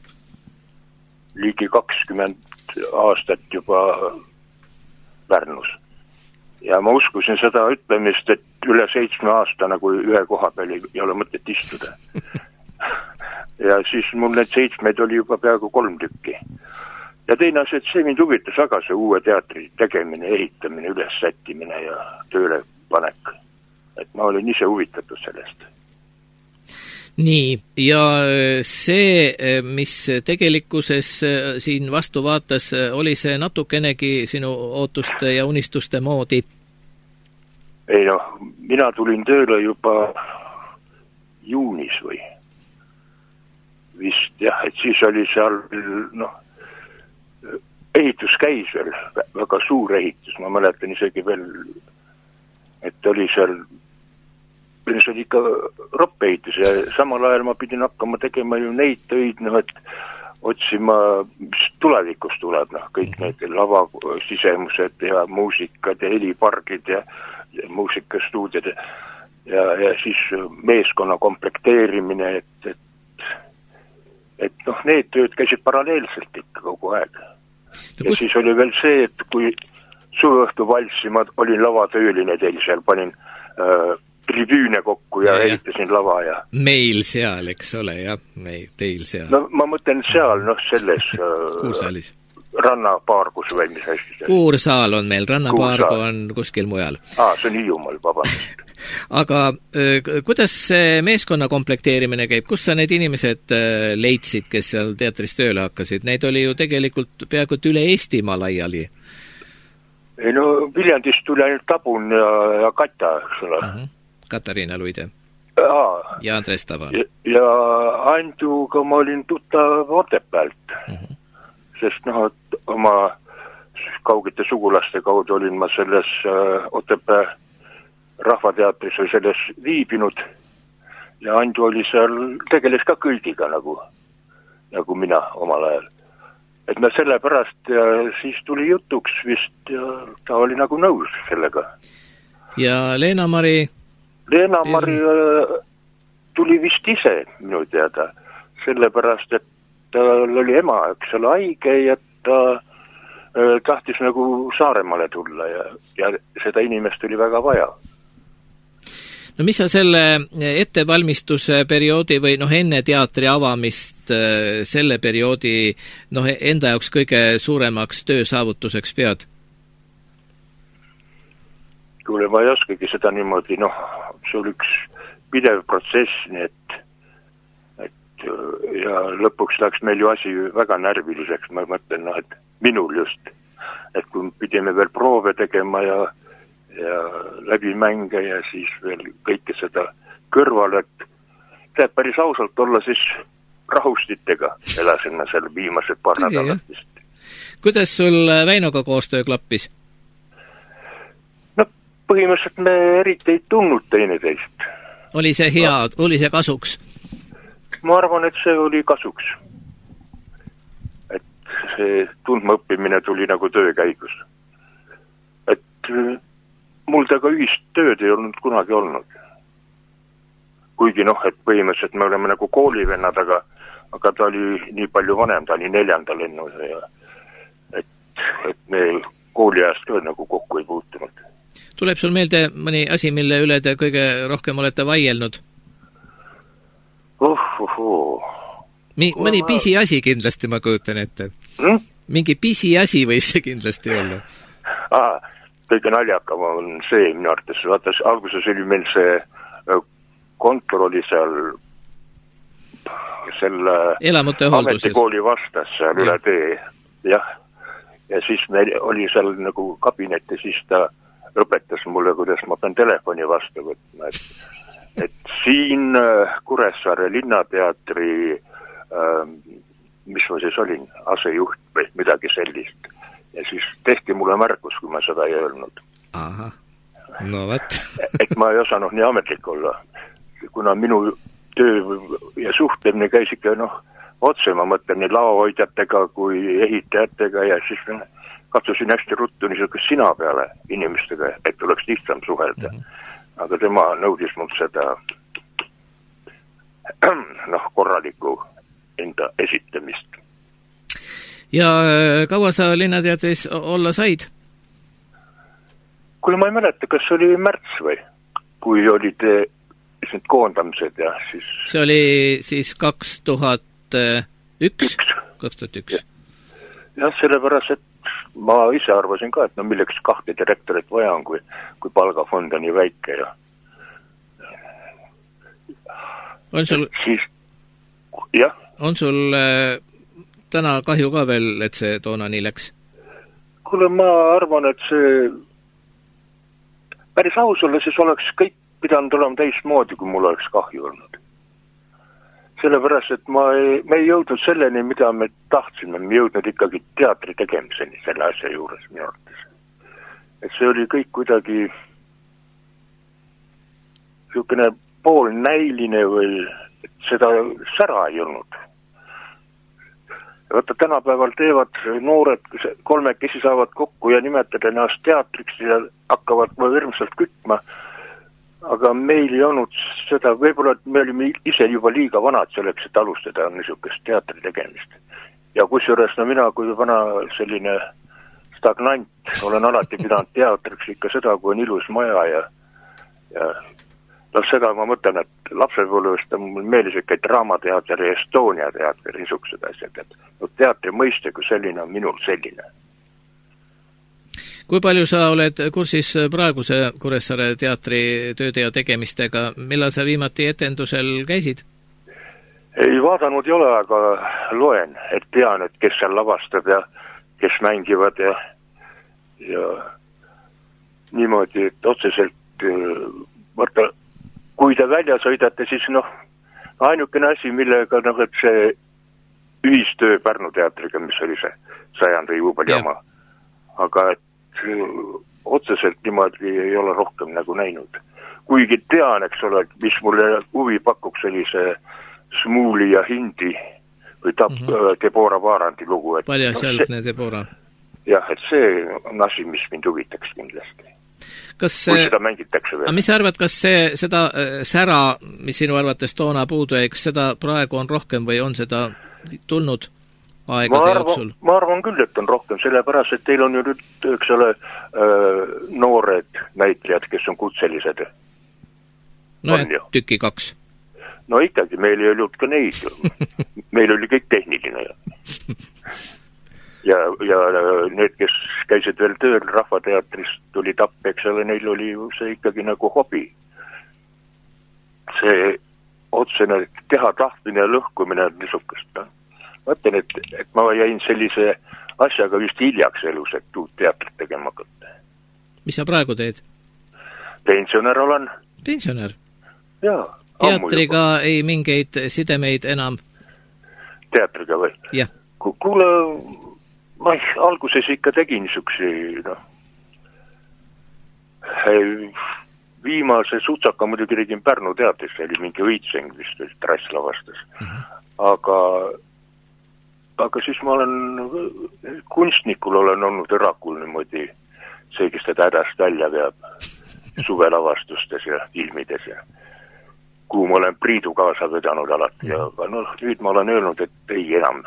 ligi kakskümmend aastat juba Pärnus. Ja ma uskusin seda ütlemist, et üle seitsme aasta nagu ühe koha peal ei, ei ole mõtet istuda. Ja siis mul need seitsmeid oli juba peaaegu kolm tükki. Ja teine asi, et see mind huvitas väga see uue teatri tegemine, ehitamine, ülessättimine ja tööle panek. Et ma olin ise huvitatud sellest. nii, ja see, mis tegelikkuses siin vastu vaatas, oli see natukenegi sinu ootuste ja unistuste moodi? Ei noh, mina tulin tööle juba juunis või vist jah, et siis oli seal noh, ehitus käis veel, väga suur ehitus, ma mäletan isegi veel, et oli seal see oli ikka roppeehitus ja samal ajal ma pidin hakkama tegema ju neid töid, noh, et otsima, mis tulevikus tuleb, noh, kõik need lava sisemused ja muusikad ja helipargid ja, ja muusikastuudiad ja, ja, ja siis meeskonna komplekteerimine, et, et, et noh, need tööd käisid paralleelselt ikka kogu aeg. Ja kus... siis oli veel see, et kui suveõhtu valsi ma olin lavatööline teil seal, panin äh, tribüüne kokku ja, ja ehitasin lava ja... Meil seal, eks ole, jah, meil, teil seal. No ma mõtlen seal, noh, selles... Kuursaalis. Rannapaargus või mis hästi seal. Kuursaal on meil, rannapaargu on kuskil mujal. Aa, see on Hiiumaal, vabandust. Aga kuidas see meeskonna komplekteerimine käib? Kus sa need inimesed leidsid, kes seal teatris tööle hakkasid? Neid oli ju tegelikult peaaegu üle Eestimaa laiali. Ei no, Viljandist tuli ainult Tabun ja, ja Kata, eks ole. Uh-huh. Katariina Luide. Aa. Ja Andres Tavan. Ja, ja Anduga ma olin tuttav Otepäält. Uh-huh. Sest noh, et oma kaugete sugulaste kaudu olin ma selles äh, Otepää rahvateatris või selles viibinud. Ja Andu oli seal, tegeles ka kõigiga nagu, nagu mina omal ajal. Et me selle pärast ja siis tuli jutuks vist ja ta oli nagu nõus sellega. Ja Leena-Mari... Leena-Mari tuli vist ise minu teada, sellepärast, et tal oli ema, eks ole, haige ja ta tahtis nagu Saaremaale tulla ja, ja seda inimest oli väga vaja. No mis sa selle ettevalmistuse perioodi või noh, enne teatri avamist selle perioodi noh, enda jaoks kõige suuremaks töösaavutuseks pead? Kuule, ma ei oskagi seda niimoodi, noh, see oli üks pidev protsess, nii et, et ja lõpuks läks meil ju asi väga närviliseks, ma mõtlen, noh, et minul just, et kui pidime veel proove tegema ja, ja läbi mänge ja siis veel kõike seda kõrval, et tead päris ausalt olla siis rahustitega elasin ma seal viimased paar nädalat vist. Kuidas sul Väinoga koostöö klappis? Põhimõtteliselt me eriti ei tundnud teineteist. Oli see hea, no. Oli see kasuks? Ma arvan, et see oli kasuks. Et see tundmaõppimine tuli nagu töö käigus. Et mul temaga ühist tööd ei olnud kunagi olnud. Kuigi noh, et põhimõtteliselt me oleme nagu koolivennad, aga, aga ta oli nii palju vanem, ta oli neljanda lennu ja et, et me kooliajast ka nagu kokku ei puutunud. Tuleb sul meelde mõni asi, mille üle te kõige rohkem olete vaielnud? Oh, oh, oh. Mi, mõni ma... pisi asi kindlasti, ma kujutan ette. Hmm? Mingi pisi asi võis see kindlasti olla. Ah, kõige naljakam on see minu arvates. Vaata, alguses oli meil see kontor oli seal selle ametikooli vastas seal üle tee. Jah. Ja siis meil oli seal nagu kabinet ja siis ta õpetas mulle, kuidas ma pean telefoni vastu võtma, et, et siin Kuressaare linnateatri, äh, mis ma siis olin, asejuht või midagi sellist. Ja siis tehti mulle märkus, kui ma seda ei öelnud. Aha, no võt. et ma ei osanud nii ametlik olla, kuna minu töö ja suhtlemine käis ikka, noh, otse, ma mõtlen nii laohoidjatega kui ehitajatega ja siis katsusin hästi ruttu niisugust sina peale inimestega, et oleks lihtsam suhelda. Mm-hmm. Aga tema nõudis mul seda noh, korralikku enda esitamist. Ja kaua sa linnateatris olla said? Kuule, ma ei mäleta, kas oli märts või? Kui olid need koondamised ja siis... See oli siis kaks tuhat üks? kaks tuhat üks. Jah, sellepärast, et ma ise arvasin ka, et no milleks kahte direktorit vaja on, kui, kui palgafond on nii väike ja... on sul, siis jah. On sul äh, täna kahju ka veel, et see toona nii läks? Kuule, ma arvan, et see päris aus olla, siis oleks kõik pidanud olema teistmoodi, kui mul oleks kahju olnud. Sellepärast, et ma ei, me ei jõudnud selleni, mida me tahtsime, me jõudnud ikkagi teatri tegemiseni selle asja juures minu arvates. Et see oli kõik kuidagi niisugune poolnäiline või seda sära ei olnud. Vaata, tänapäeval teevad noored, kolmekesi saavad kokku ja nimetada ennast teatriks ja hakkavad võrmsalt kütma, aga meil ei olnud seda, võib-olla me olime ise juba liiga vanad selleks, et alustada niisugust teatri tegemist. Ja kusjuures no mina kui vana selline stagnant olen alati pidanud teatriks ikka seda, kui on ilus maja ja, ja no seda ma mõtlen, et lapsepõlvest on mul meeles ikka Draamateater ja Estonia teater, niisugused asjad, et no teatri mõiste kui selline on minul selline. Kui palju sa oled kursis praeguse Kuressaare teatri tööde ja tegemistega, millal sa viimati etendusel käisid? Ei vaadanud ei ole, aga loen, et tean, et kes seal lavastab ja kes mängivad ja, ja niimoodi, et otseselt vaata, kui te välja sõidate, siis noh, ainukene asi, millega noh, et see ühistöö Pärnu teatriga, mis oli see sajandi juubeli oma, aga et otseselt niimoodi ei ole rohkem nagu näinud. Kuigi tean, eks ole, mis mulle huvi pakuks, oli see Smuuli ja Hindi või tap, mm -hmm. Deborah Vaarandi lugu. Paljasjalgne no, Deborah. Jah, et see on asi, mis mind huvitaks kindlasti. Kas see, kui seda mängitakse veel. Mis sa arvad, kas see, seda sära, mis sinu arvates toona puudu jäi, kas seda praegu on rohkem või on seda tulnud aegade ma arvan, jooksul? Ma arvan küll, et on rohkem, sellepärast, et teil on ju nüüd, eks ole, noored näitlejad, kes on kutselised. No on ja tüki kaks. No ikkagi, meil ei olnud ka neid. Meil oli kõik tehniline. Ja, ja need, kes käisid veel tööl Rahvateatrist, tuli tapp, eks ole, neil oli see ikkagi nagu hobi. See otsene teha tahtmine ja lõhkumine on niisugust. No. Ma ütlen, et, et ma jäin sellise asjaga just hiljaks elus, et uut teatrit tegema hakata. Mis sa praegu teed? Pensionär olen. Pensionär? Jaa. Teatriga ei mingeid sidemeid enam? Teatriga või? Jah. Kuule, ma alguses ikka tegin niisugusi, noh, viimase sutsaka muidugi tegin Pärnu teatris, see oli mingi õitseng vist, trass lavastas. Uh -huh. Aga, aga siis ma olen, kunstnikul olen olnud Õrakul niimoodi, see, kes teda hädast välja veab suvelavastustes ja ilmides ja kuhu ma olen Priidu kaasa vedanud alati, aga noh, nüüd ma olen öelnud, et ei enam.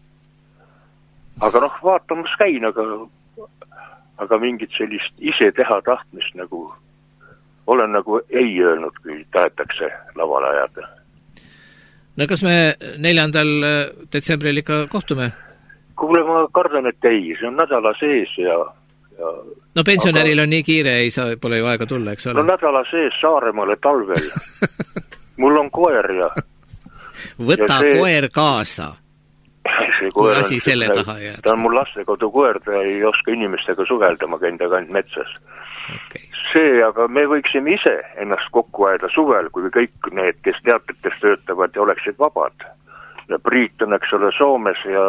Aga noh, vaatamas käin, aga, aga mingit sellist ise teha tahtmist nagu, olen nagu ei öelnud, kui tahetakse lavale ajada. No kas me neljandal detsembril ikka kohtume? Kuule, ma kardan, et ei, see on nädala sees ja... ja no pensionäril aga... on nii kiire, ei saa, pole ju aega tulla, eks ole? No nädala sees Saaremaale talvel. Mul on koer ja... Võta ja see... koer kaasa. Koer asi on, selle taha jääb. Ta on mul lastekodu koer, ta ei oska inimestega suhelda, ma käin taga ainult metsas. Okay. See, aga me võiksime ise ennast kokku aeda suvel, kui kõik need, kes teatrites töötavad ja oleksid vabad. Ja Priit on, eks ole, Soomes ja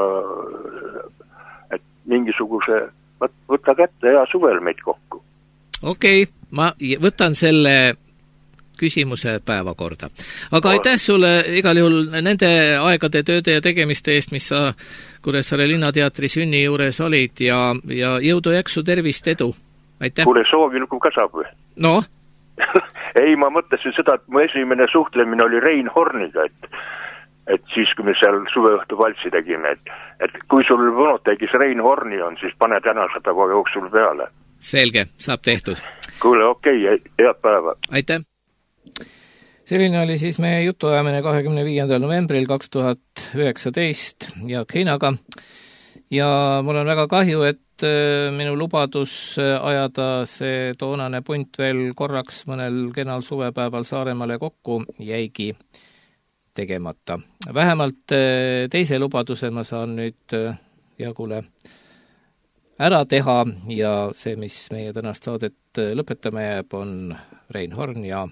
et mingisuguse, võtta kätte ja suvel meid kokku. Okei, okay. Ma võtan selle küsimuse päevakorda. Aga aitäh sulle igal juhul nende aegade tööde ja tegemiste eest, mis sa Kuressaare Linnateatri sünni juures olid ja, ja jõudu, jaksu, tervist, edu. Aitäh. Kuule, soovinugu ka saab või? No? ei, ma mõtlesin seda, et mu esimene suhtlemine oli Rein Horniga, et, et siis, kui me seal suveõhtu valtsi tegime, et, et kui sul Vonotegis Rein Horni on, siis pane tänase päeva jooksul peale. Selge, saab tehtud. Kuule, okei, okay, head päeva. Aitäh. Selline oli siis meie jutuajamine kahekümne viiendal novembril kaks tuhat üheksateist Jaak Heinaga. Ja mul on väga kahju, et minu lubadus ajada see toonane punt veel korraks mõnel kenal suvepäeval Saaremaale kokku jäigi tegemata. Vähemalt teise lubaduse ma saan nüüd Jagule ära teha ja see, mis meie tänast saadet lõpetame jääb, on Rein Horn ja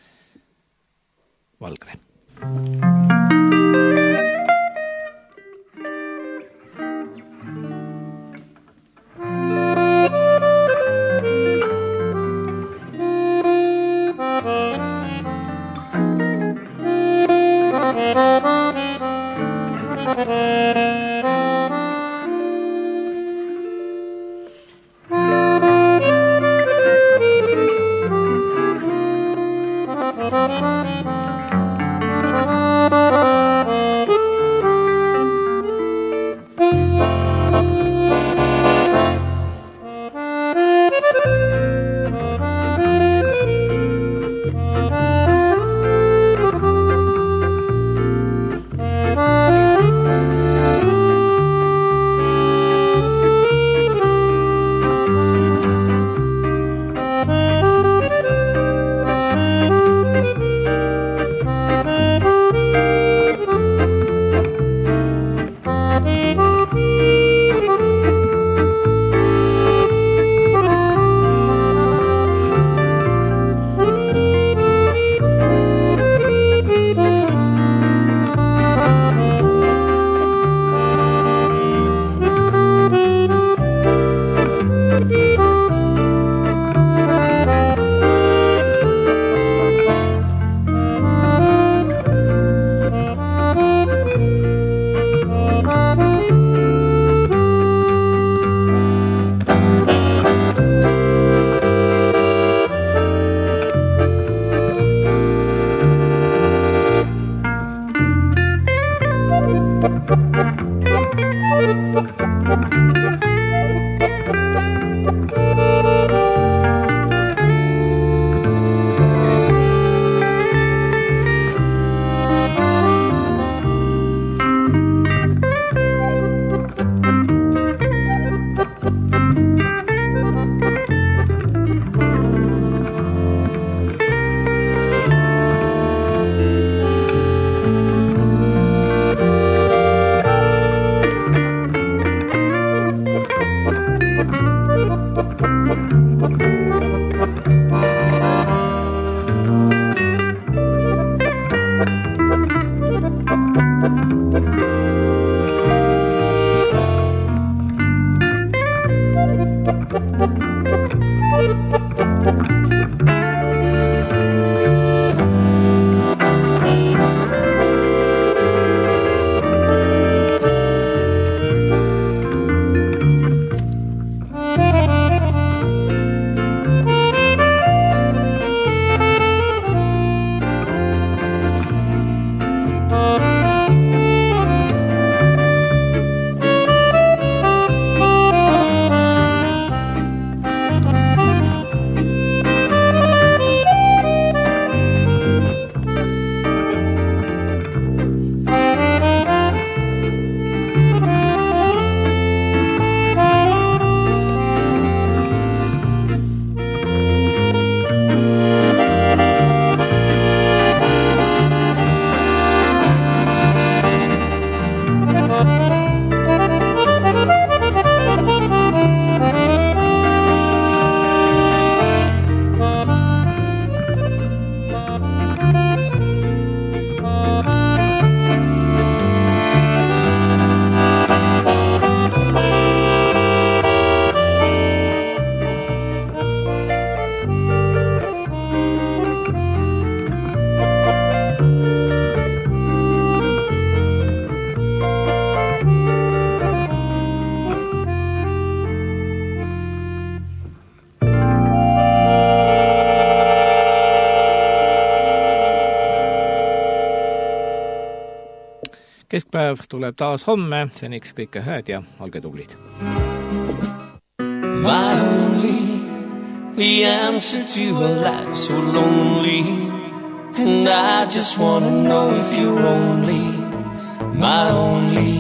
Valgre. Keskpäev tuleb taas homme, seniks kõike hääd ja olge tublid. My only, the answer to a life so lonely, and I just wanna know if you're only my only.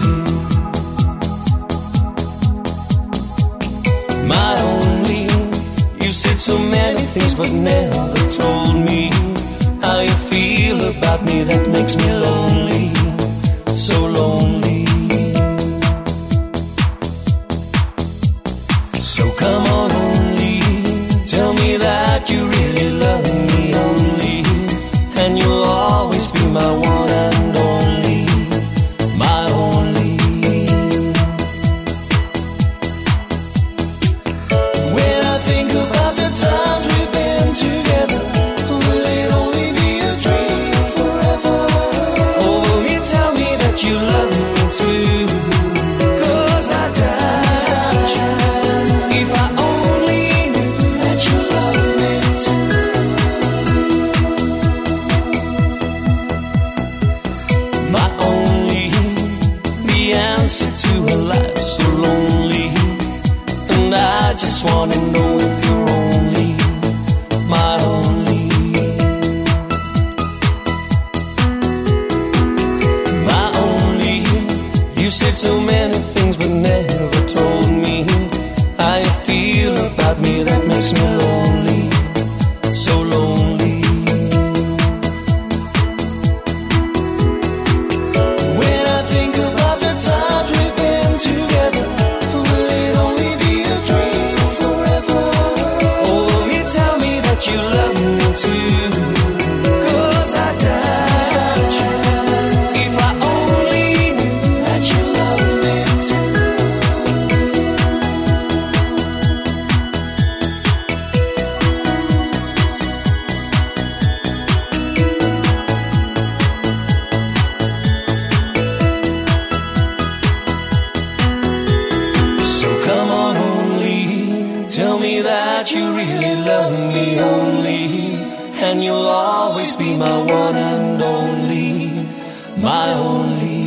My only, you said so many things but never told me how you feel about me that makes me lonely, so lonely. So come on only, tell me that you really love me only, and you'll always be my one and only, my only. When I think about the times we've been together, will it only be a dream forever? Or will you tell me that you love me too? 'Cause I doubt you. If I only knew that you love me too. My only, the answer to a life so lonely. And I just wanna know if you're only, my only. My only, you said so many things but never told me how you feel about me that makes me lonely, so lonely. When I think about the times we've been together, will it only be a dream forever? Or will you tell me that you love me too? 'Cause I doubt you. If I only knew that you love me too. So come on only, tell me that you really love me only, and you'll always be my one and only, my only.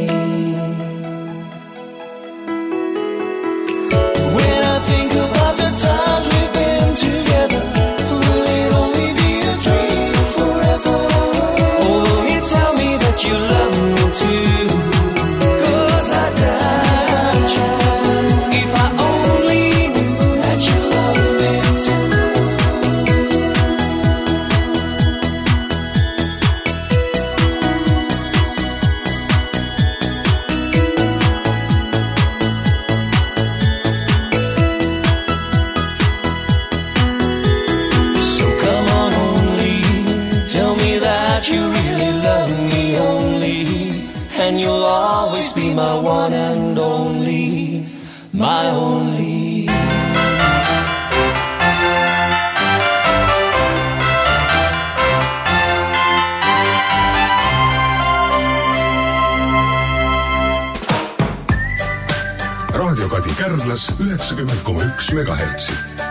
When I think about the times we've been together, will it only be a dream forever? Or will you tell me that you love me too? 'Cause I doubt you. If I only knew that you love me too. So come on only, tell me that you really love me only, and you'll always be my one and only, my only. Raadio Kadi Kärdlas üheksakümmend koma üks megahertsi.